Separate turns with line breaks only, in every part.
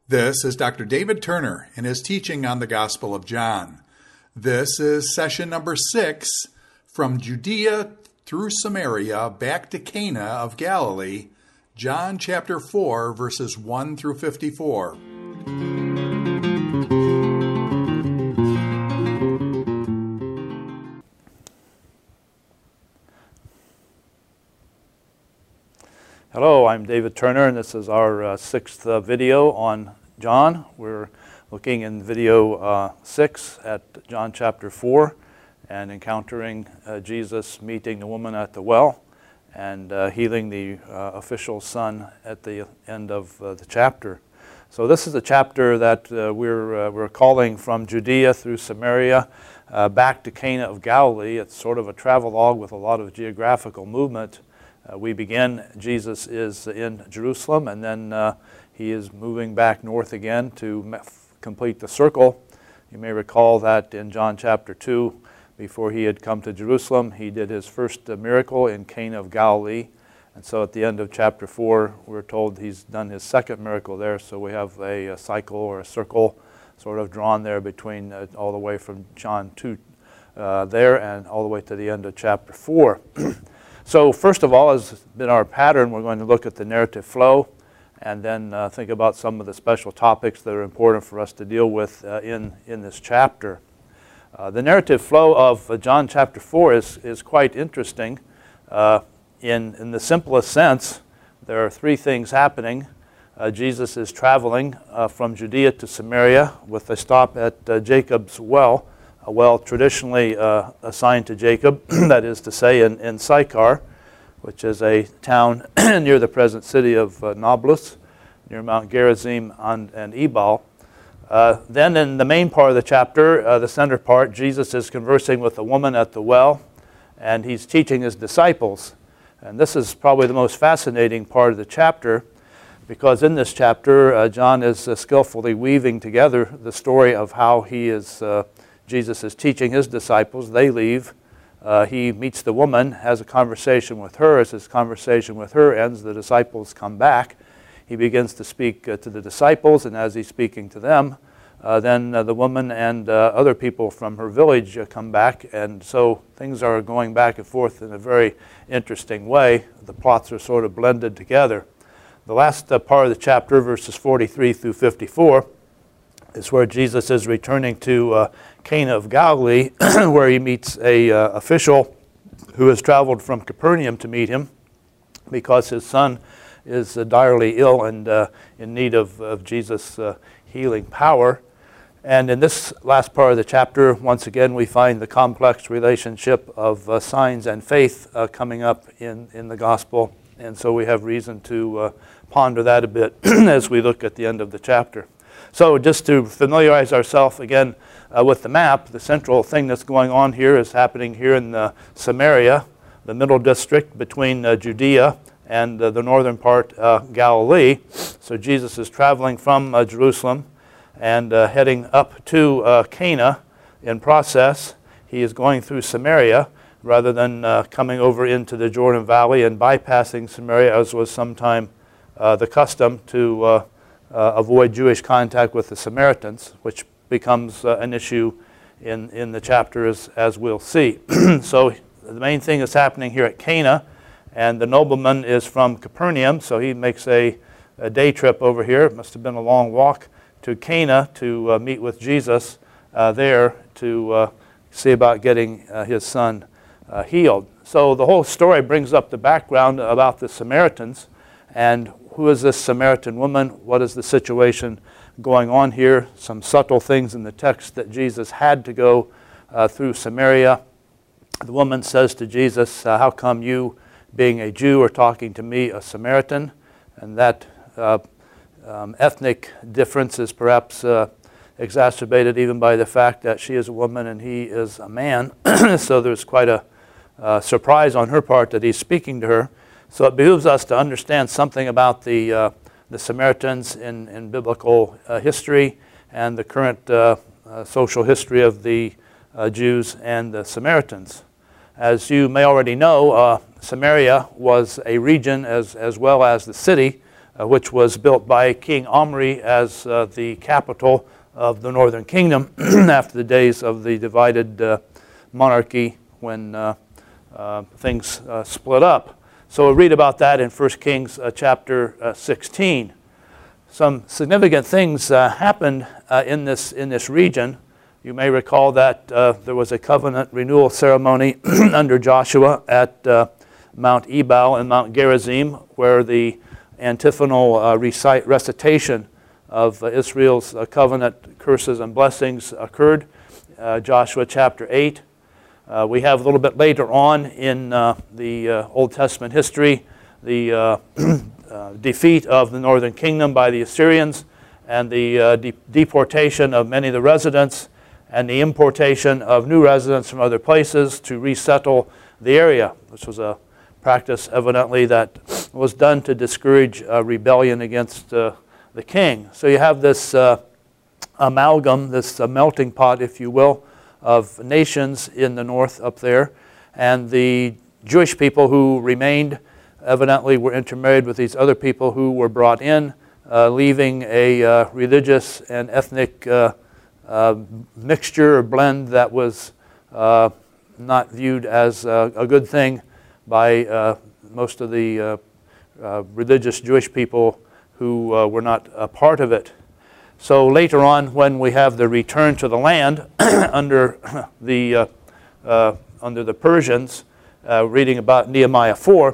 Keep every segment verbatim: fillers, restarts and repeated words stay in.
This is Doctor David Turner and his teaching on the Gospel of John. This is session number six, From Judea through Samaria back to Cana of Galilee, John chapter four, verses one through fifty-four.
Hello, I'm David Turner, and this is our uh, sixth uh, video on John. We're looking in video uh, six at John chapter four and encountering uh, Jesus meeting the woman at the well and uh, healing the uh, official's son at the end of uh, the chapter. So this is a chapter that uh, we're, uh, we're calling From Judea through Samaria uh, back to Cana of Galilee. It's sort of a travelogue with a lot of geographical movement. Uh, we begin, Jesus is in Jerusalem, and then uh, he is moving back north again to complete the circle. You may recall that in John chapter two, before he had come to Jerusalem, he did his first uh, miracle in Cana of Galilee. And so at the end of chapter four, we're told he's done his second miracle there. So we have a, a cycle or a circle sort of drawn there between uh, all the way from John two uh, there and all the way to the end of chapter four. So first of all, as has been our pattern, we're going to look at the narrative flow and then uh, think about some of the special topics that are important for us to deal with uh, in, in this chapter. Uh, the narrative flow of uh, John chapter four is, is quite interesting. Uh, in, in the simplest sense, there are three things happening. Uh, Jesus is traveling uh, from Judea to Samaria with a stop at uh, Jacob's well. A well traditionally uh, assigned to Jacob, that is to say in, in Sychar, which is a town near the present city of uh, Nablus, near Mount Gerizim and, and Ebal. Uh, then in the main part of the chapter, uh, the center part, Jesus is conversing with a woman at the well, and he's teaching his disciples. And this is probably the most fascinating part of the chapter, because in this chapter, uh, John is uh, skillfully weaving together the story of how he is uh, Jesus is teaching his disciples. They leave. Uh, he meets the woman, has a conversation with her. As his conversation with her ends, the disciples come back. He begins to speak uh, to the disciples, and as he's speaking to them, uh, then uh, the woman and uh, other people from her village uh, come back, and so things are going back and forth in a very interesting way. The plots are sort of blended together. The last uh, part of the chapter, verses forty-three through fifty-four, is where Jesus is returning to uh, Cana of Galilee, where he meets a uh, official who has traveled from Capernaum to meet him because his son is uh, direly ill and uh, in need of, of Jesus' uh, healing power. And in this last part of the chapter, once again, we find the complex relationship of uh, signs and faith uh, coming up in, in the gospel. And so we have reason to uh, ponder that a bit as we look at the end of the chapter. So just to familiarize ourselves again uh, with the map, the central thing that's going on here is happening here in uh, Samaria, the middle district between uh, Judea and uh, the northern part, uh, Galilee. So Jesus is traveling from uh, Jerusalem and uh, heading up to uh, Cana. In process, he is going through Samaria rather than uh, coming over into the Jordan Valley and bypassing Samaria, as was sometime uh, the custom to uh, Uh, avoid Jewish contact with the Samaritans, which becomes uh, an issue in, in the chapter as, as we'll see. So the main thing is happening here at Cana, and the nobleman is from Capernaum, so he makes a, a day trip over here. It must have been a long walk to Cana to uh, meet with Jesus uh, there to uh, see about getting uh, his son uh, healed. So the whole story brings up the background about the Samaritans, and who is this Samaritan woman? What is the situation going on here? Some subtle things in the text that Jesus had to go uh, through Samaria. The woman says to Jesus, uh, how come you, being a Jew, are talking to me, a Samaritan? And that uh, um, ethnic difference is perhaps uh, exacerbated even by the fact that she is a woman and he is a man. So there's quite a uh, surprise on her part that he's speaking to her. So it behooves us to understand something about the, uh, the Samaritans in, in biblical uh, history and the current uh, uh, social history of the uh, Jews and the Samaritans. As you may already know, uh, Samaria was a region as, as well as the city uh, which was built by King Omri as uh, the capital of the northern kingdom after the days of the divided uh, monarchy when uh, uh, things uh, split up. So we'll read about that in First Kings uh, chapter uh, sixteen. Some significant things uh, happened uh, in this in this region. You may recall that uh, there was a covenant renewal ceremony under Joshua at uh, Mount Ebal and Mount Gerizim, where the antiphonal uh, recite, recitation of uh, Israel's uh, covenant curses and blessings occurred, uh, Joshua chapter eight. Uh, we have a little bit later on in uh, the uh, Old Testament history the uh, uh, defeat of the northern kingdom by the Assyrians and the uh, de deportation of many of the residents and the importation of new residents from other places to resettle the area, which was a practice evidently that was done to discourage uh, rebellion against uh, the king. So you have this uh, amalgam, this uh, melting pot, if you will, of nations in the north up there, and the Jewish people who remained evidently were intermarried with these other people who were brought in, uh, leaving a uh, religious and ethnic uh, uh, mixture or blend that was uh, not viewed as uh, a good thing by uh, most of the uh, uh, religious Jewish people who uh, were not a part of it. So later on, when we have the return to the land under the uh, uh, under the Persians, uh, reading about Nehemiah four,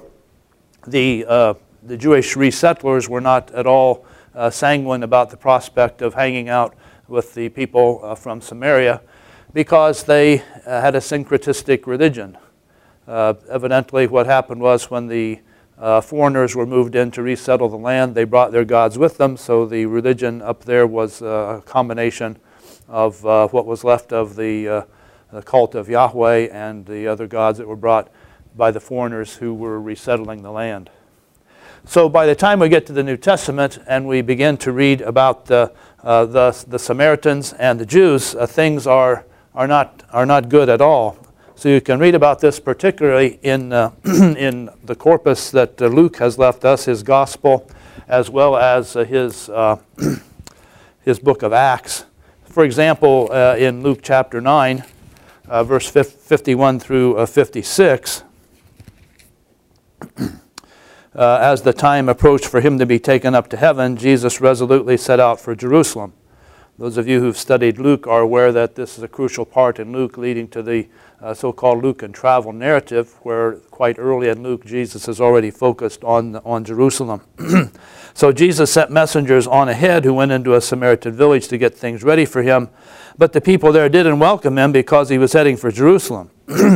the uh, the Jewish resettlers were not at all uh, sanguine about the prospect of hanging out with the people uh, from Samaria, because they uh, had a syncretistic religion. Uh, evidently, what happened was when the Uh, foreigners were moved in to resettle the land, they brought their gods with them, so the religion up there was uh, a combination of uh, what was left of the, uh, the cult of Yahweh and the other gods that were brought by the foreigners who were resettling the land. So by the time we get to the New Testament and we begin to read about the, uh, the, the Samaritans and the Jews, uh, things are, are, not, are not good at all. So you can read about this particularly in, uh, in the corpus that uh, Luke has left us, his gospel, as well as uh, his, uh, his book of Acts. For example, uh, in Luke chapter nine, uh, verse fifty-one through uh, fifty-six, uh, as the time approached for him to be taken up to heaven, Jesus resolutely set out for Jerusalem. Those of you who've studied Luke are aware that this is a crucial part in Luke, leading to the uh, so-called Lucan travel narrative, where quite early in Luke, Jesus is already focused on, on Jerusalem. So Jesus sent messengers on ahead who went into a Samaritan village to get things ready for him. But the people there didn't welcome him because he was heading for Jerusalem.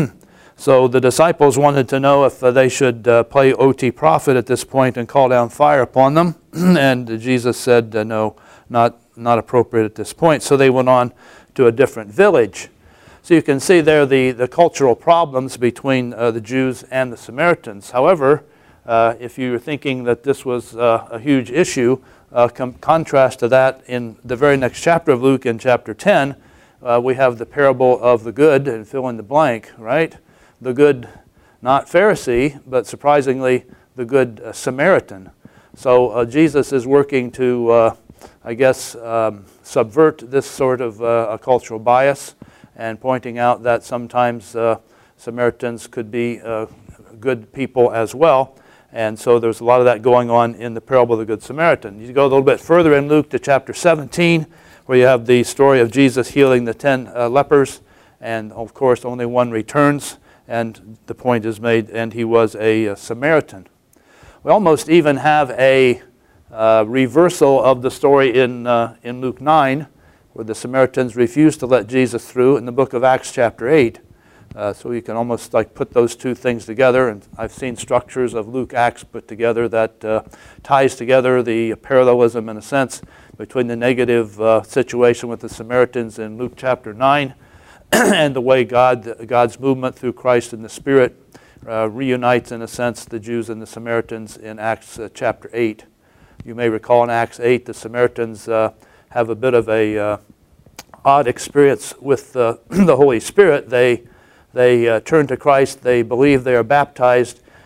So the disciples wanted to know if uh, they should uh, play O T prophet at this point and call down fire upon them. And Jesus said, uh, no, not not appropriate at this point. So they went on to a different village. So you can see there the, the cultural problems between uh, the Jews and the Samaritans. However, uh, if you're thinking that this was uh, a huge issue, uh, com contrast to that in the very next chapter of Luke, in chapter ten, uh, we have the parable of the good, and fill in the blank, right? The good, not Pharisee, but surprisingly, the good uh, Samaritan. So uh, Jesus is working to uh, I guess, um, subvert this sort of uh, a cultural bias, and pointing out that sometimes uh, Samaritans could be uh, good people as well. And so there's a lot of that going on in the parable of the Good Samaritan. You go a little bit further in Luke to chapter seventeen, where you have the story of Jesus healing the ten uh, lepers, and of course only one returns, and the point is made, and he was a, a Samaritan. We almost even have a Uh, reversal of the story in, uh, in Luke nine, where the Samaritans refused to let Jesus through, in the book of Acts chapter eight. Uh, so you can almost like put those two things together, and I've seen structures of Luke Acts put together that uh, ties together the parallelism, in a sense, between the negative uh, situation with the Samaritans in Luke chapter nine and the way God, God's movement through Christ and the Spirit uh, reunites, in a sense, the Jews and the Samaritans in Acts uh, chapter eight. You may recall in Acts eight, the Samaritans uh, have a bit of a uh, odd experience with uh, the Holy Spirit. They, they uh, turn to Christ, they believe, they are baptized,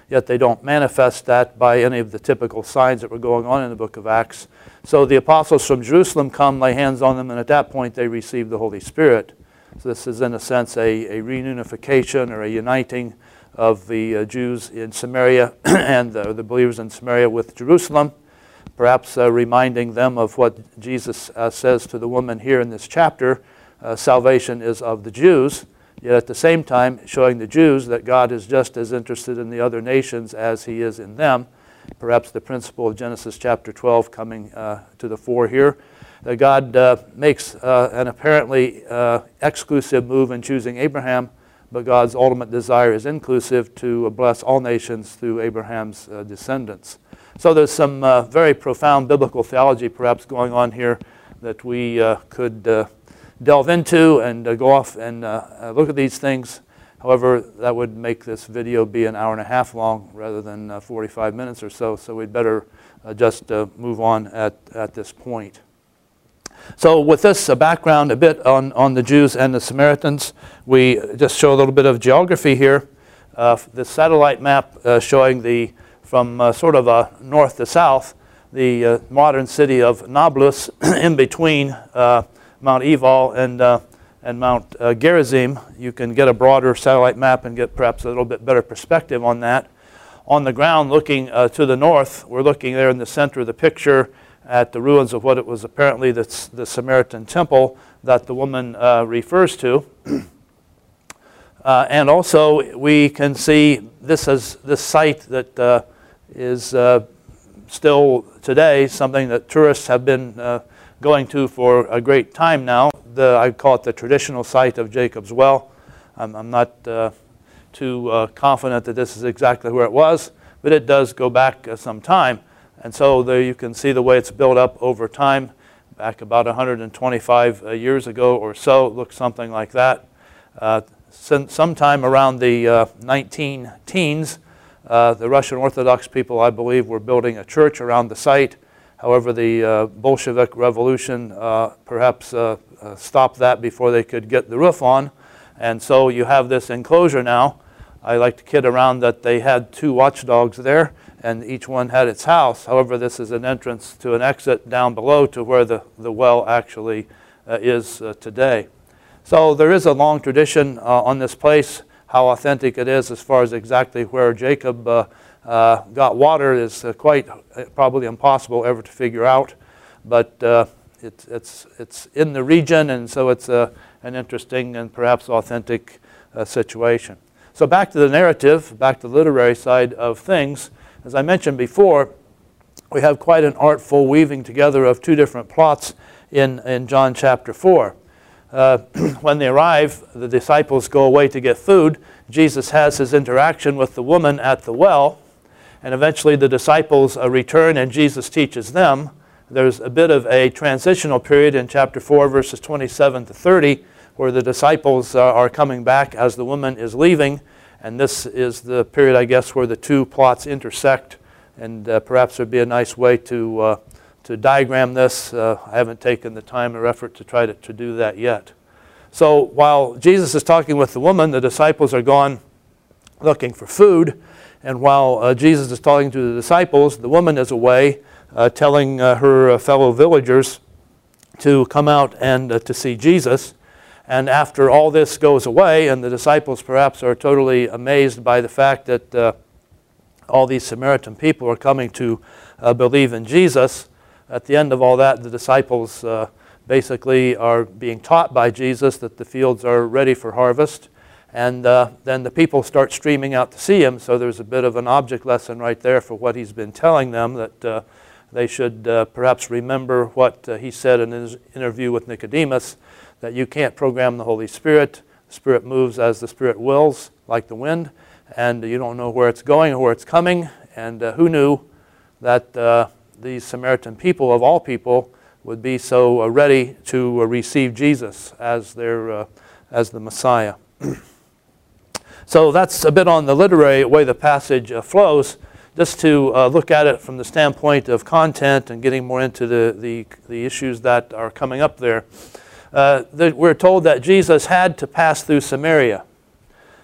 yet they don't manifest that by any of the typical signs that were going on in the book of Acts. So the apostles from Jerusalem come, lay hands on them, and at that point they receive the Holy Spirit. So this is, in a sense, a, a reunification or a uniting of the uh, Jews in Samaria and the, the believers in Samaria with Jerusalem, perhaps uh, reminding them of what Jesus uh, says to the woman here in this chapter, uh, salvation is of the Jews, yet at the same time showing the Jews that God is just as interested in the other nations as he is in them. Perhaps the principle of Genesis chapter twelve coming uh, to the fore here. That God uh, makes uh, an apparently uh, exclusive move in choosing Abraham, but God's ultimate desire is inclusive to bless all nations through Abraham's uh, descendants. So there's some uh, very profound biblical theology perhaps going on here that we uh, could uh, delve into and uh, go off and uh, look at these things. However, that would make this video be an hour and a half long rather than uh, forty-five minutes or so, so we'd better uh, just uh, move on at, at this point. So with this uh, background a bit on, on the Jews and the Samaritans, we just show a little bit of geography here. Uh, the satellite map uh, showing the, from uh, sort of uh, north to south, the uh, modern city of Nablus in between uh, Mount Ebal and uh, and Mount uh, Gerizim. You can get a broader satellite map and get perhaps a little bit better perspective on that. On the ground looking uh, to the north, we're looking there in the center of the picture at the ruins of what it was apparently the, the Samaritan temple that the woman uh, refers to. uh, and also we can see this is this site that uh, is uh, still today something that tourists have been uh, going to for a great time now. The, I call it the traditional site of Jacob's Well. I'm, I'm not uh, too uh, confident that this is exactly where it was, but it does go back uh, some time. And so there you can see the way it's built up over time. Back about one hundred twenty-five uh, years ago or so, it looks something like that. Uh, some, sometime around the uh, nineteen teens, uh, the Russian Orthodox people, I believe, were building a church around the site. However, the uh, Bolshevik Revolution uh, perhaps uh, uh, stopped that before they could get the roof on. And so you have this enclosure now. I like to kid around that they had two watchdogs there, and each one had its house. However, this is an entrance to an exit down below to where the, the well actually uh, is uh, today. So there is a long tradition uh, on this place. How authentic it is as far as exactly where Jacob uh, Uh, got water is uh, quite uh, probably impossible ever to figure out, but uh, it, it's it's in the region, and so it's uh, an interesting and perhaps authentic uh, situation. So back to the narrative, back to the literary side of things. As I mentioned before, we have quite an artful weaving together of two different plots in, in John chapter four. Uh, when they arrive, the disciples go away to get food. Jesus has his interaction with the woman at the well. And eventually the disciples uh, return and Jesus teaches them. There's a bit of a transitional period in chapter four, verses twenty-seven to thirty, where the disciples uh, are coming back as the woman is leaving. And this is the period, I guess, where the two plots intersect. And uh, perhaps there'd be a nice way to, uh, to diagram this. Uh, I haven't taken the time or effort to try to, to do that yet. So while Jesus is talking with the woman, the disciples are gone looking for food. And while uh, Jesus is talking to the disciples, the woman is away uh, telling uh, her uh, fellow villagers to come out and uh, to see Jesus. And after all this goes away, and the disciples perhaps are totally amazed by the fact that uh, all these Samaritan people are coming to uh, believe in Jesus, at the end of all that, the disciples uh, basically are being taught by Jesus that the fields are ready for harvest. And uh, then the people start streaming out to see him, so there's a bit of an object lesson right there for what he's been telling them, that uh, they should uh, perhaps remember what uh, he said in his interview with Nicodemus, that you can't program the Holy Spirit. The Spirit moves as the Spirit wills, like the wind, and you don't know where it's going or where it's coming. And uh, who knew that uh, these Samaritan people, of all people, would be so uh, ready to uh, receive Jesus as, their, uh, as the Messiah. So that's a bit on the literary way the passage uh, flows. Just to uh, look at it from the standpoint of content and getting more into the, the, the issues that are coming up there. Uh, the, we're told that Jesus had to pass through Samaria.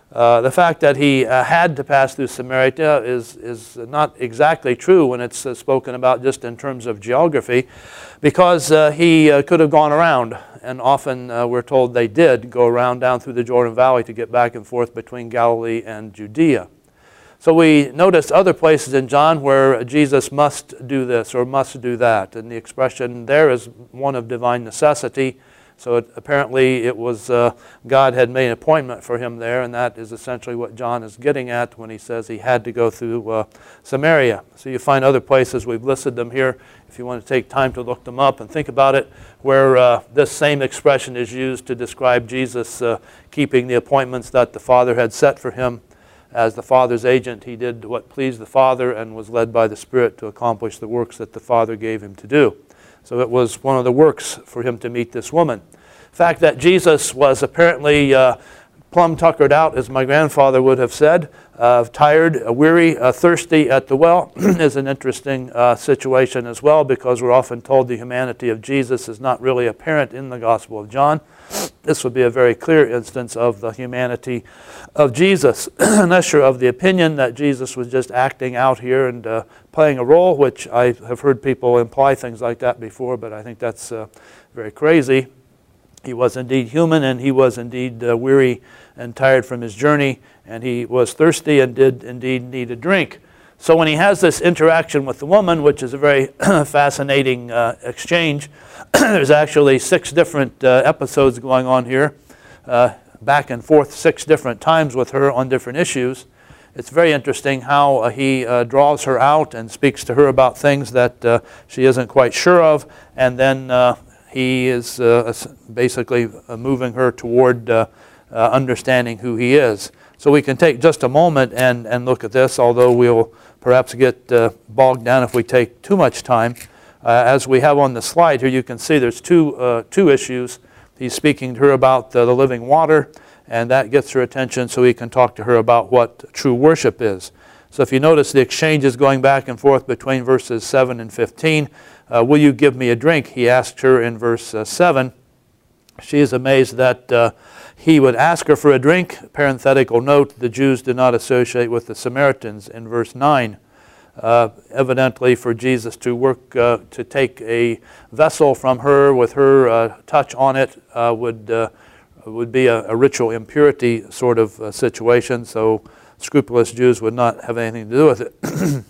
Uh, the fact that he uh, had to pass through Samaria is, is not exactly true when it's uh, spoken about just in terms of geography, because uh, he uh, could have gone around, and often uh, we're told they did go around down through the Jordan Valley to get back and forth between Galilee and Judea. So we notice other places in John where Jesus must do this or must do that, and the expression there is one of divine necessity. So it, apparently it was uh, God had made an appointment for him there, and that is essentially what John is getting at when he says he had to go through uh, Samaria. So you find other places, we've listed them here, if you want to take time to look them up and think about it, where uh, this same expression is used to describe Jesus uh, keeping the appointments that the Father had set for him. As the Father's agent, he did what pleased the Father and was led by the Spirit to accomplish the works that the Father gave him to do. So it was one of the works for him to meet this woman. The fact that Jesus was apparently uh, plumb tuckered out, as my grandfather would have said, uh, tired, uh, weary, uh, thirsty at the well is an interesting uh, situation as well, because we're often told the humanity of Jesus is not really apparent in the Gospel of John. This would be a very clear instance of the humanity of Jesus, unless you're of the opinion that Jesus was just acting out here and uh, playing a role, which I have heard people imply things like that before, but I think that's uh, very crazy. He was indeed human, and he was indeed uh, weary and tired from his journey, and he was thirsty and did indeed need a drink. So when he has this interaction with the woman, which is a very fascinating uh, exchange, there's actually six different uh, episodes going on here, uh, back and forth six different times with her on different issues. It's very interesting how uh, he uh, draws her out and speaks to her about things that uh, she isn't quite sure of, and then uh, he is uh, basically uh, moving her toward uh, uh, understanding who he is. So we can take just a moment and, and look at this, although we'll perhaps get uh, bogged down if we take too much time. Uh, as we have on the slide here, you can see there's two, uh, two issues. He's speaking to her about uh, the living water, and that gets her attention so he can talk to her about what true worship is. So if you notice, the exchange is going back and forth between verses seven and fifteen. Uh, will you give me a drink? He asked her in verse uh, seven. She is amazed that uh, he would ask her for a drink. Parenthetical note, the Jews did not associate with the Samaritans in verse nine. Uh, evidently for Jesus to work, uh, to take a vessel from her with her uh, touch on it uh, would, uh, would be a, a ritual impurity sort of uh, situation, so scrupulous Jews would not have anything to do with it.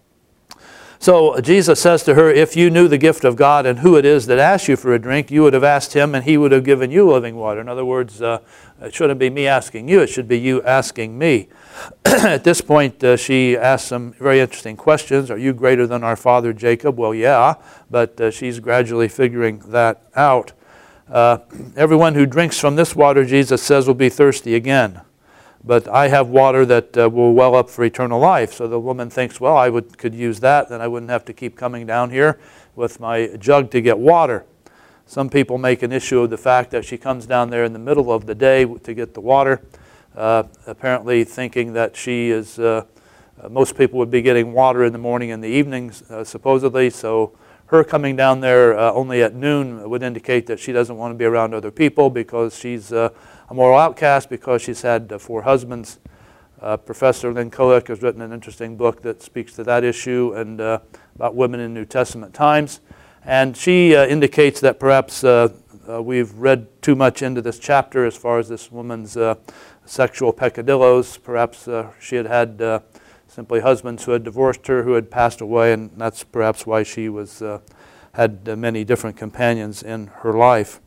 So Jesus says to her, if you knew the gift of God and who it is that asks you for a drink, you would have asked him and he would have given you living water. In other words, uh, it shouldn't be me asking you, it should be you asking me. At this point, uh, she asks some very interesting questions. Are you greater than our father Jacob? Well, yeah, but uh, she's gradually figuring that out. Uh, everyone who drinks from this water, Jesus says, will be thirsty again. But I have water that uh, will well up for eternal life. So the woman thinks, well, I would, could use that, then I wouldn't have to keep coming down here with my jug to get water. Some people make an issue of the fact that she comes down there in the middle of the day to get the water, uh, apparently thinking that she is, uh, uh, most people would be getting water in the morning and the evenings, uh, supposedly. So her coming down there uh, only at noon would indicate that she doesn't want to be around other people because she's uh, a moral outcast, because she's had uh, four husbands. Uh, Professor Lynn Kohlik has written an interesting book that speaks to that issue and uh, about women in New Testament times. And she uh, indicates that perhaps uh, uh, we've read too much into this chapter as far as this woman's uh, sexual peccadillos. Perhaps uh, she had had uh, simply husbands who had divorced her, who had passed away, and that's perhaps why she was uh, had uh, many different companions in her life.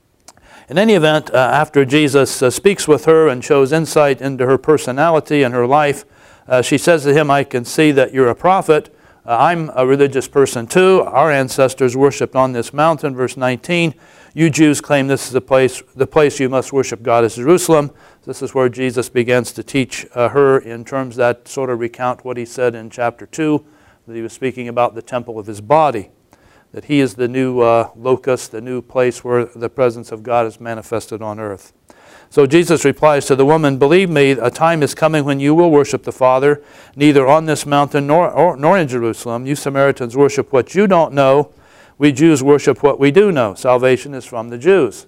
In any event, uh, after Jesus uh, speaks with her and shows insight into her personality and her life, uh, she says to him, I can see that you're a prophet. Uh, I'm a religious person too. Our ancestors worshipped on this mountain. Verse nineteen, you Jews claim this is the place, the place you must worship God is Jerusalem. This is where Jesus begins to teach uh, her in terms that sort of recount what he said in chapter two, that he was speaking about the temple of his body, that he is the new uh, locus, the new place where the presence of God is manifested on earth. So Jesus replies to the woman, believe me, a time is coming when you will worship the Father, neither on this mountain nor, or, nor in Jerusalem. You Samaritans worship what you don't know. We Jews worship what we do know. Salvation is from the Jews.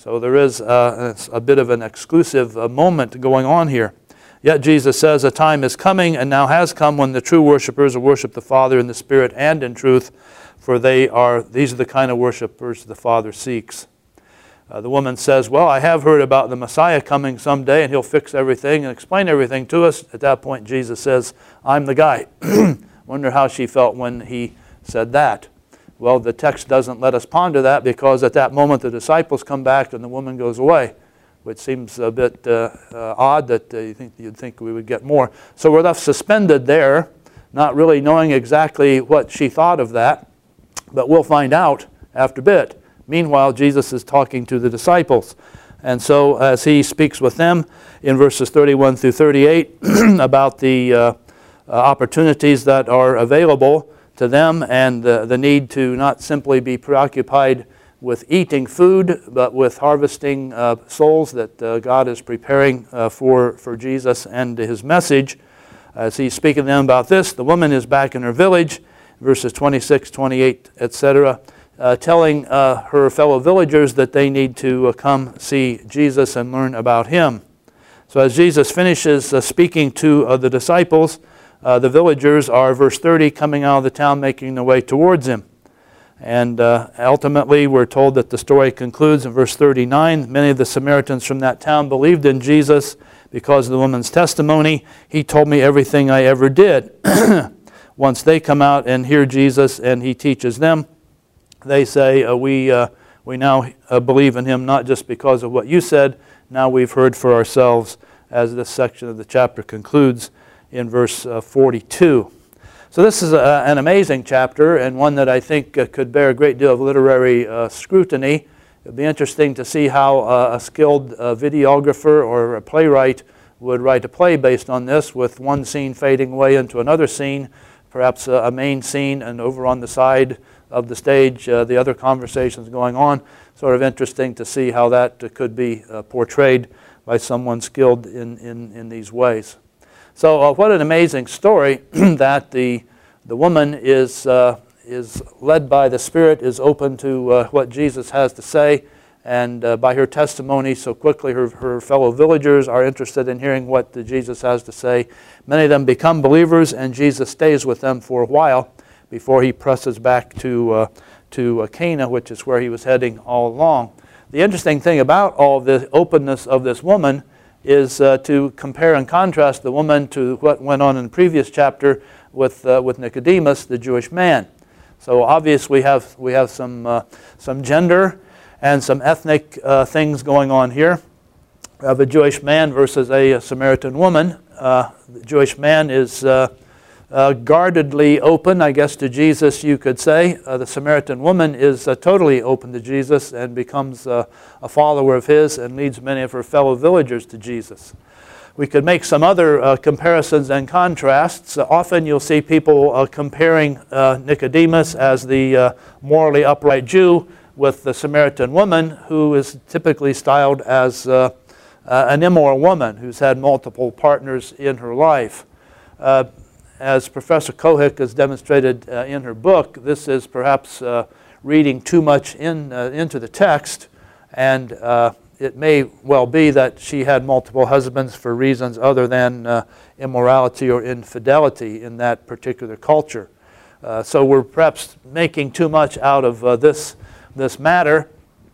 So there is uh, a bit of an exclusive uh, moment going on here. Yet Jesus says, a time is coming and now has come when the true worshipers will worship the Father in the Spirit and in truth, for they are these are the kind of worshipers the Father seeks. Uh, the woman says, well, I have heard about the Messiah coming someday, and he'll fix everything and explain everything to us. At that point, Jesus says, I'm the guy. Wonder how she felt when he said that. Well, the text doesn't let us ponder that, because at that moment the disciples come back and the woman goes away, which seems a bit uh, uh, odd that uh, you think, you'd think we would get more. So we're left suspended there, not really knowing exactly what she thought of that, but we'll find out after a bit. Meanwhile, Jesus is talking to the disciples. And so as he speaks with them in verses thirty-one through thirty-eight about the uh, uh, opportunities that are available to them, and uh, the need to not simply be preoccupied with eating food, but with harvesting uh, souls that uh, God is preparing uh, for, for Jesus and his message. As he's speaking to them about this, the woman is back in her village, verses twenty-six, twenty-eight, et cetera, uh, telling uh, her fellow villagers that they need to uh, come see Jesus and learn about him. So as Jesus finishes uh, speaking to uh, the disciples, uh, the villagers are, verse thirty, coming out of the town, making their way towards him. And uh, ultimately, we're told that the story concludes in verse thirty-nine. Many of the Samaritans from that town believed in Jesus because of the woman's testimony. He told me everything I ever did. Once they come out and hear Jesus and he teaches them, they say, uh, we, uh, we now uh, believe in him not just because of what you said, now we've heard for ourselves, as this section of the chapter concludes in verse uh, forty-two. So this is a, an amazing chapter, and one that I think uh, could bear a great deal of literary uh, scrutiny. It would be interesting to see how uh, a skilled uh, videographer or a playwright would write a play based on this, with one scene fading away into another scene, perhaps a, a main scene, and over on the side of the stage uh, the other conversations going on. Sort of interesting to see how that uh, could be uh, portrayed by someone skilled in, in, in these ways. So uh, what an amazing story that the, the woman is, uh, is led by the Spirit, is open to uh, what Jesus has to say, and uh, by her testimony so quickly her, her fellow villagers are interested in hearing what the Jesus has to say. Many of them become believers, and Jesus stays with them for a while before he presses back to, uh, to uh, Cana, which is where he was heading all along. The interesting thing about all of the openness of this woman is uh, to compare and contrast the woman to what went on in the previous chapter with, uh, with Nicodemus, the Jewish man. So obviously we have, we have some, uh, some gender and some ethnic uh, things going on here. We have a Jewish man versus a, a Samaritan woman. Uh, the Jewish man is uh, uh, guardedly open, I guess, to Jesus, you could say. Uh, the Samaritan woman is uh, totally open to Jesus and becomes uh, a follower of his and leads many of her fellow villagers to Jesus. We could make some other uh, comparisons and contrasts. Uh, often you'll see people uh, comparing uh, Nicodemus as the uh, morally upright Jew with the Samaritan woman, who is typically styled as uh, uh, an immoral woman who's had multiple partners in her life. Uh, as Professor Kohik has demonstrated uh, in her book, this is perhaps uh, reading too much in, uh, into the text, and uh, it may well be that she had multiple husbands for reasons other than uh, immorality or infidelity in that particular culture. Uh, so we're perhaps making too much out of uh, this, this matter.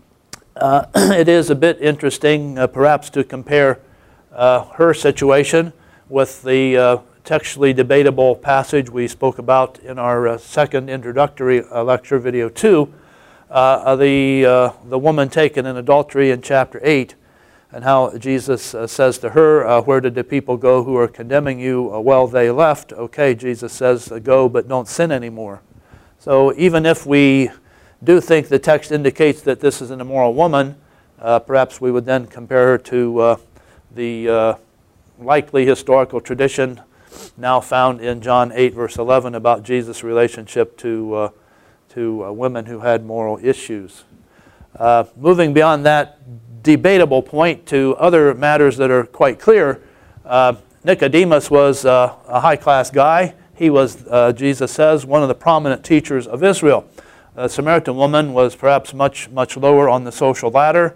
Uh, it is a bit interesting uh, perhaps to compare uh, her situation with the uh, textually debatable passage we spoke about in our uh, second introductory uh, lecture, video two, uh, the, uh, the woman taken in adultery in chapter eight, and how Jesus uh, says to her, uh, where did the people go who are condemning you? Uh, well, they left. Okay, Jesus says, uh, go, but don't sin anymore. So even if we do think the text indicates that this is an immoral woman, uh, perhaps we would then compare her to uh, the uh, likely historical tradition now found in John eight, verse eleven, about Jesus' relationship to, uh, to uh, women who had moral issues. Uh, moving beyond that debatable point to other matters that are quite clear, uh, Nicodemus was uh, a high-class guy. He was, uh, Jesus says, one of the prominent teachers of Israel. The Samaritan woman was perhaps much, much lower on the social ladder,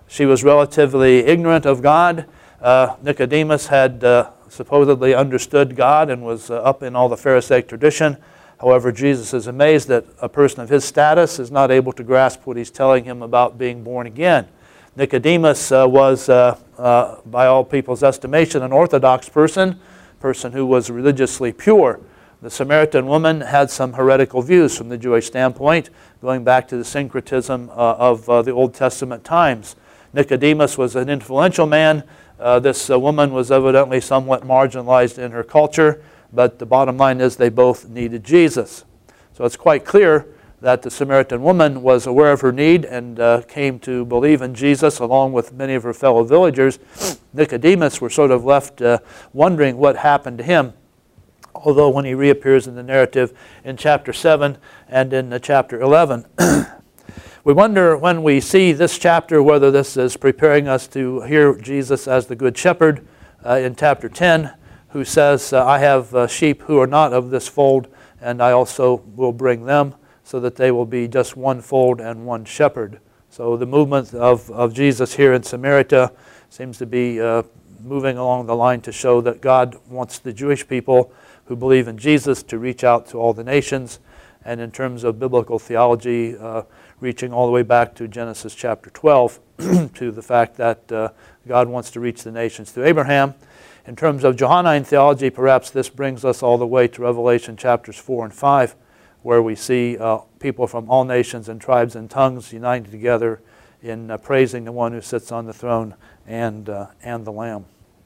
She was relatively ignorant of God. Uh, Nicodemus had uh, supposedly understood God and was uh, up in all the Pharisaic tradition. However, Jesus is amazed that a person of his status is not able to grasp what he's telling him about being born again. Nicodemus uh, was, uh, uh, by all people's estimation, an Orthodox person, person who was religiously pure. The Samaritan woman had some heretical views from the Jewish standpoint, going back to the syncretism uh, of uh, the Old Testament times. Nicodemus was an influential man. Uh, this uh, woman was evidently somewhat marginalized in her culture, but the bottom line is they both needed Jesus. So it's quite clear that the Samaritan woman was aware of her need and uh, came to believe in Jesus along with many of her fellow villagers. Nicodemus were sort of left uh, wondering what happened to him, although when he reappears in the narrative in chapter seven and in uh, chapter eleven. We wonder when we see this chapter whether this is preparing us to hear Jesus as the Good Shepherd uh, in chapter ten, who says, uh, I have uh, sheep who are not of this fold, and I also will bring them, so that they will be just one fold and one shepherd. So the movement of, of Jesus here in Samaria seems to be uh, moving along the line to show that God wants the Jewish people who believe in Jesus to reach out to all the nations, and in terms of biblical theology, uh, reaching all the way back to Genesis chapter twelve, to the fact that uh, God wants to reach the nations through Abraham. In terms of Johannine theology, perhaps this brings us all the way to Revelation chapters four and five, where we see uh, people from all nations and tribes and tongues united together in uh, praising the one who sits on the throne and, uh, and the Lamb.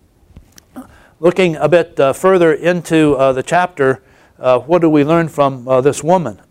Looking a bit uh, further into uh, the chapter, uh, what do we learn from uh, this woman?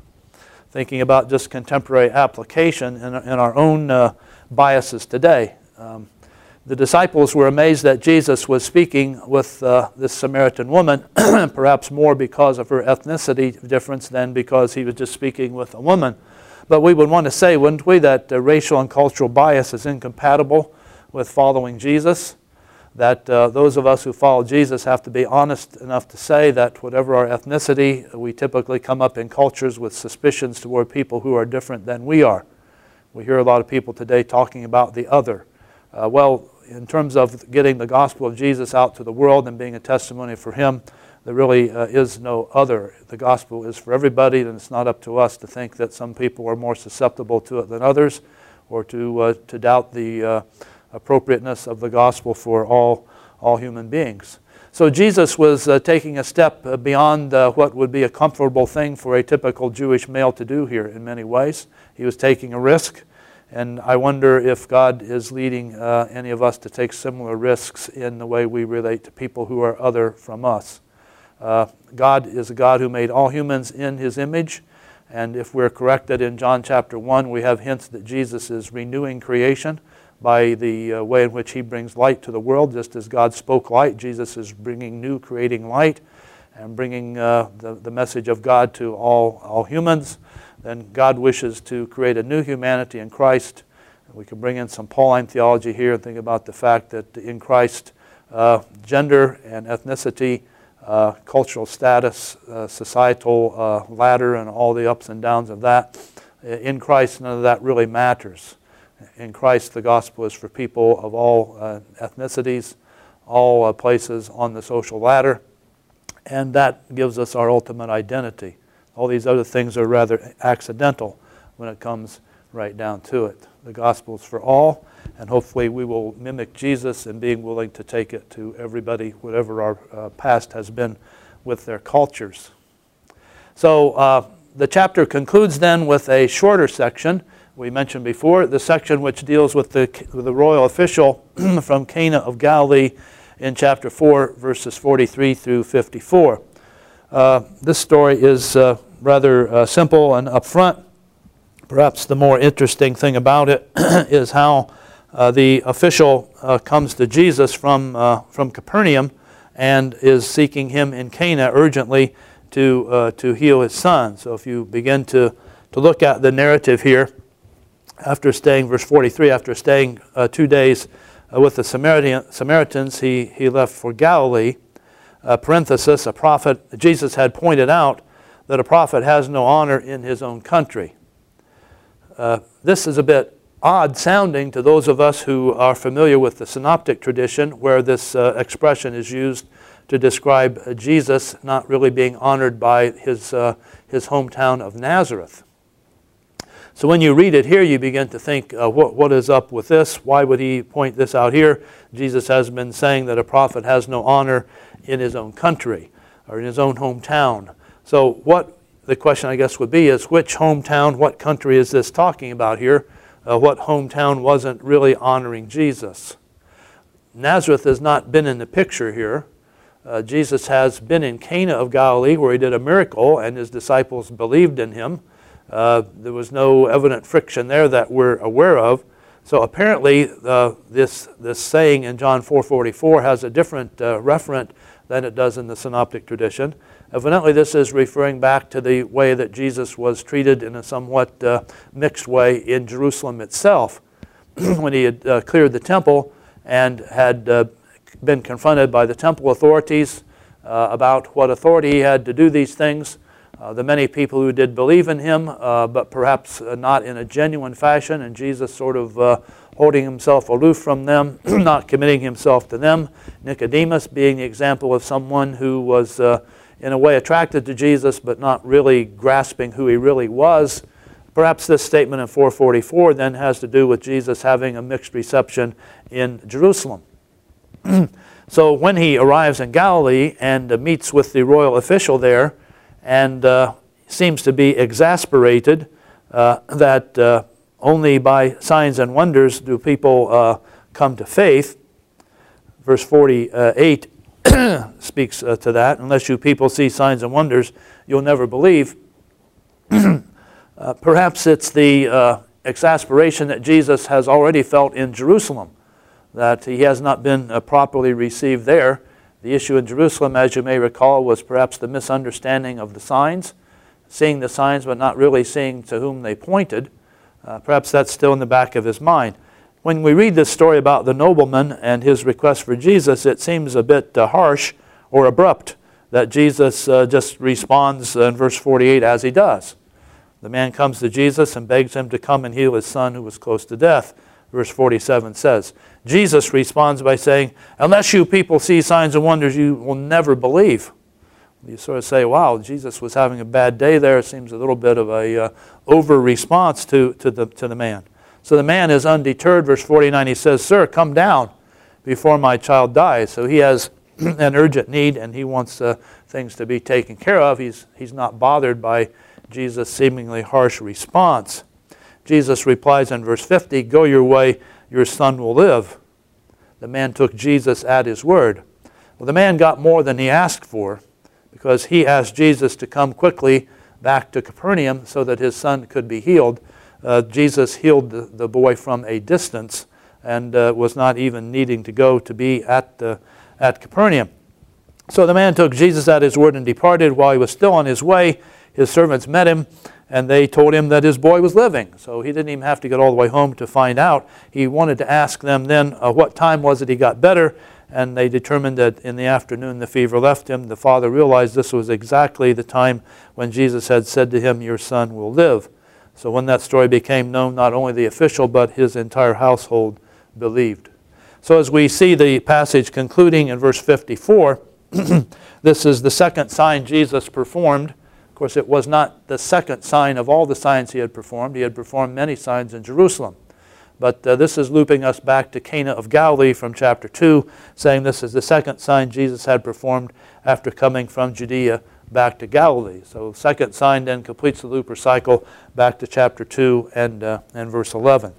Thinking about just contemporary application in, in our own uh, biases today. Um, the disciples were amazed that Jesus was speaking with uh, this Samaritan woman, perhaps more because of her ethnicity difference than because he was just speaking with a woman. But we would want to say, wouldn't we, that uh, racial and cultural bias is incompatible with following Jesus? That uh, those of us who follow Jesus have to be honest enough to say that whatever our ethnicity, we typically come up in cultures with suspicions toward people who are different than we are. We hear a lot of people today talking about the other. Uh, well, in terms of getting the gospel of Jesus out to the world and being a testimony for Him, there really uh, is no other. The gospel is for everybody, and it's not up to us to think that some people are more susceptible to it than others, or to, uh, to doubt the uh, appropriateness of the gospel for all, all human beings. So Jesus was uh, taking a step uh, beyond uh, what would be a comfortable thing for a typical Jewish male to do here in many ways. He was taking a risk, and I wonder if God is leading uh, any of us to take similar risks in the way we relate to people who are other from us. Uh, God is a God who made all humans in His image, and if we're corrected in John chapter one, we have hints that Jesus is renewing creation by the uh, way in which He brings light to the world. Just as God spoke light, Jesus is bringing new, creating light, and bringing uh, the, the message of God to all, all humans. Then God wishes to create a new humanity in Christ. We can bring in some Pauline theology here and think about the fact that in Christ, uh, gender and ethnicity, uh, cultural status, uh, societal uh, ladder, and all the ups and downs of that, in Christ none of that really matters. In Christ, the gospel is for people of all uh, ethnicities, all uh, places on the social ladder, and that gives us our ultimate identity. All these other things are rather accidental when it comes right down to it. The gospel is for all, and hopefully we will mimic Jesus in being willing to take it to everybody, whatever our uh, past has been with their cultures. So uh, the chapter concludes then with a shorter section. We mentioned before, the section which deals with the, with the royal official from Cana of Galilee in chapter four, verses forty-three through fifty-four. Uh, this story is uh, rather uh, simple and upfront. Perhaps the more interesting thing about it is how uh, the official uh, comes to Jesus from, uh, from Capernaum and is seeking Him in Cana urgently to, uh, to heal his son. So if you begin to, to look at the narrative here, after staying, verse forty-three, after staying uh, two days uh, with the Samaritan, Samaritans, he, he left for Galilee. Uh, parenthesis, a prophet, Jesus had pointed out that a prophet has no honor in his own country. Uh, this is a bit odd sounding to those of us who are familiar with the synoptic tradition, where this uh, expression is used to describe uh, Jesus not really being honored by his, uh, his hometown of Nazareth. So when you read it here, you begin to think, uh, what, what is up with this? Why would he point this out here? Jesus has been saying that a prophet has no honor in his own country or in his own hometown. So what the question, I guess, would be is, which hometown, what country is this talking about here? Uh, what hometown wasn't really honoring Jesus? Nazareth has not been in the picture here. Uh, Jesus has been in Cana of Galilee, where he did a miracle and his disciples believed in him. Uh, there was no evident friction there that we're aware of. So apparently uh, this, this saying in John four forty-four has a different uh, referent than it does in the synoptic tradition. Evidently this is referring back to the way that Jesus was treated in a somewhat uh, mixed way in Jerusalem itself. When he had uh, cleared the temple and had uh, been confronted by the temple authorities uh, about what authority he had to do these things. Uh, the many people who did believe in him, uh, but perhaps uh, not in a genuine fashion, and Jesus sort of uh, holding himself aloof from them, not committing himself to them. Nicodemus being the example of someone who was uh, in a way attracted to Jesus, but not really grasping who he really was. Perhaps this statement in four forty-four then has to do with Jesus having a mixed reception in Jerusalem. So when he arrives in Galilee and uh, meets with the royal official there, and uh, seems to be exasperated uh, that uh, only by signs and wonders do people uh, come to faith. Verse forty-eight speaks uh, to that. Unless you people see signs and wonders, you'll never believe. uh, perhaps it's the uh, exasperation that Jesus has already felt in Jerusalem, that he has not been uh, properly received there. The issue in Jerusalem, as you may recall, was perhaps the misunderstanding of the signs, seeing the signs but not really seeing to whom they pointed. Uh, perhaps that's still in the back of his mind. When we read this story about the nobleman and his request for Jesus, it seems a bit uh, harsh or abrupt that Jesus uh, just responds in verse forty-eight as he does. The man comes to Jesus and begs him to come and heal his son who was close to death. Verse forty-seven says, Jesus responds by saying, unless you people see signs and wonders, you will never believe. You sort of say, wow, Jesus was having a bad day there. It seems a little bit of a uh, over response to, to, the, to the man. So the man is undeterred. Verse forty-nine, he says, sir, come down before my child dies. So he has an urgent need and he wants uh, things to be taken care of. He's, he's not bothered by Jesus' seemingly harsh response. Jesus replies in verse fifty, go your way, your son will live. The man took Jesus at his word. Well, the man got more than he asked for, because he asked Jesus to come quickly back to Capernaum so that his son could be healed. Uh, Jesus healed the, the boy from a distance and uh, was not even needing to go to be at, uh, at Capernaum. So the man took Jesus at his word and departed. While he was still on his way, his servants met him, and they told him that his boy was living. So he didn't even have to get all the way home to find out. He wanted to ask them then uh, what time was it he got better, and they determined that in the afternoon the fever left him. The father realized this was exactly the time when Jesus had said to him, your son will live. So when that story became known, not only the official but his entire household believed. So as we see the passage concluding in verse fifty-four, this is the second sign Jesus performed. Of course, it was not the second sign of all the signs he had performed. He had performed many signs in Jerusalem. But uh, this is looping us back to Cana of Galilee from chapter two, saying this is the second sign Jesus had performed after coming from Judea back to Galilee. So the second sign then completes the loop or cycle back to chapter two and, uh, and verse eleven.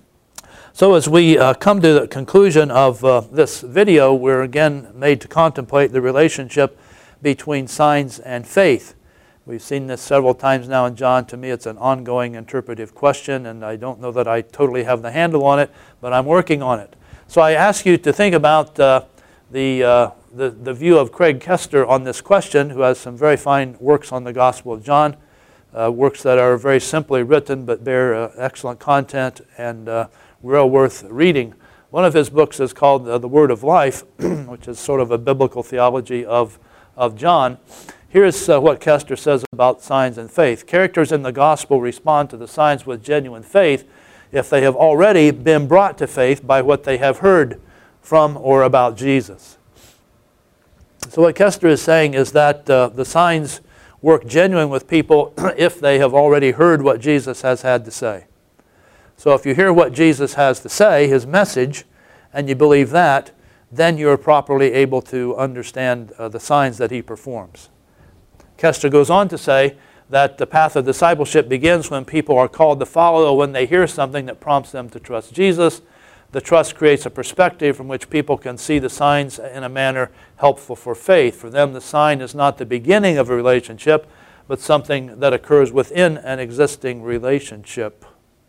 So as we uh, come to the conclusion of uh, this video, we're again made to contemplate the relationship between signs and faith. We've seen this several times now in John. To me, it's an ongoing interpretive question, and I don't know that I totally have the handle on it, but I'm working on it. So I ask you to think about uh, the, uh, the, the view of Craig Koester on this question, who has some very fine works on the Gospel of John, uh, works that are very simply written but bear uh, excellent content and uh, well worth reading. One of his books is called uh, The Word of Life, which is sort of a biblical theology of, of John. Here's uh, what Koester says about signs and faith. Characters in the gospel respond to the signs with genuine faith. if they have already been brought to faith by what they have heard from or about Jesus. So what Kester is saying is that uh, the signs work genuine with people if they have already heard what Jesus has had to say. So if you hear what Jesus has to say, his message, and you believe that, then you're properly able to understand uh, the signs that he performs. Kester goes on to say that the path of discipleship begins when people are called to follow, when they hear something that prompts them to trust Jesus. The trust creates a perspective from which people can see the signs in a manner helpful for faith. For them, the sign is not the beginning of a relationship, but something that occurs within an existing relationship.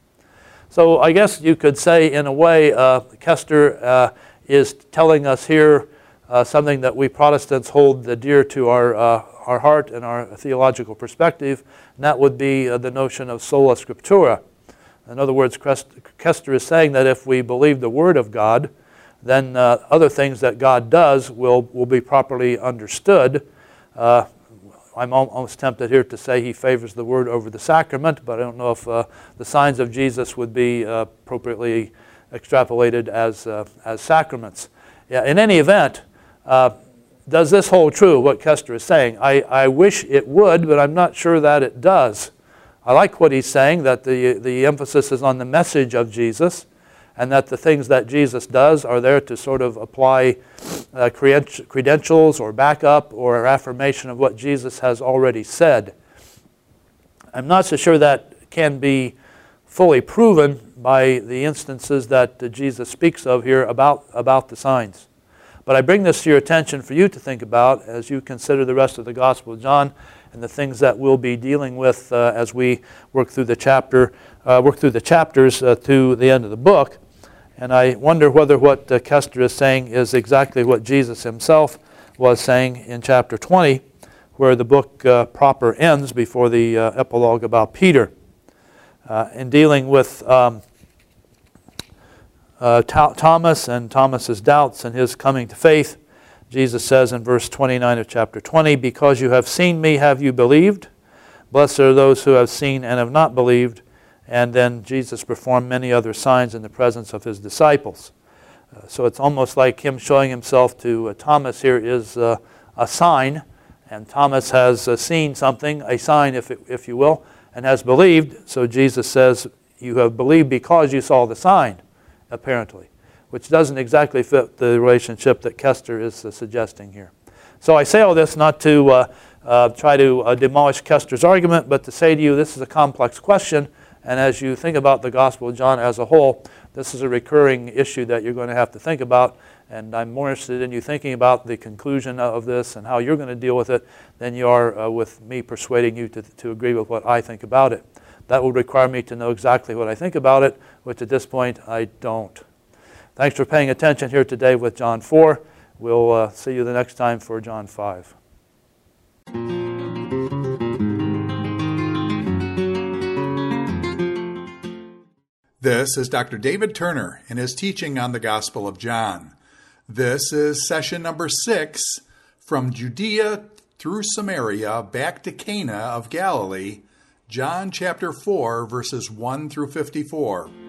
So I guess you could say, in a way, uh, Kester uh, is telling us here uh, something that we Protestants hold dear to our, uh, our heart and our theological perspective, and that would be uh, the notion of sola scriptura. In other words, Kester is saying that if we believe the Word of God, then uh, other things that God does will, will be properly understood. Uh, I'm almost tempted here to say he favors the Word over the sacrament, but I don't know if uh, the signs of Jesus would be uh, appropriately extrapolated as, uh, as sacraments. Yeah, in any event, uh, does this hold true, what Kester is saying? I, I wish it would, but I'm not sure that it does. I like what he's saying, that the, the emphasis is on the message of Jesus, and that the things that Jesus does are there to sort of apply uh, credentials or backup or affirmation of what Jesus has already said. I'm not so sure that can be fully proven by the instances that uh, Jesus speaks of here about, about the signs. But I bring this to your attention for you to think about as you consider the rest of the Gospel of John and the things that we'll be dealing with uh, as we work through the chapter, uh, work through the chapters uh, to the end of the book. And I wonder whether what uh, Kester is saying is exactly what Jesus himself was saying in chapter twenty, where the book uh, proper ends before the uh, epilogue about Peter. Uh, in dealing with um, uh, Thomas and Thomas's doubts and his coming to faith, Jesus says in verse twenty-nine of chapter twenty, "Because you have seen me, have you believed? Blessed are those who have seen and have not believed." And then Jesus performed many other signs in the presence of his disciples. Uh, so it's almost like him showing himself to uh, Thomas here is uh, a sign, and Thomas has uh, seen something, a sign if, it, if you will, and has believed. So Jesus says, you have believed because you saw the sign, apparently, which doesn't exactly fit the relationship that Kester is uh, suggesting here. So I say all this not to uh, uh, try to uh, demolish Kester's argument, but to say to you this is a complex question, and as you think about the Gospel of John as a whole, this is a recurring issue that you're going to have to think about, and I'm more interested in you thinking about the conclusion of this and how you're going to deal with it than you are uh, with me persuading you to, to agree with what I think about it. That would require me to know exactly what I think about it, which at this point I don't. Thanks for paying attention here today with John four. We'll uh, see you the next time for John five.
This is Doctor David Turner in his teaching on the Gospel of John. This is session number six, From Judea through Samaria back to Cana of Galilee, John chapter four, verses one through fifty-four.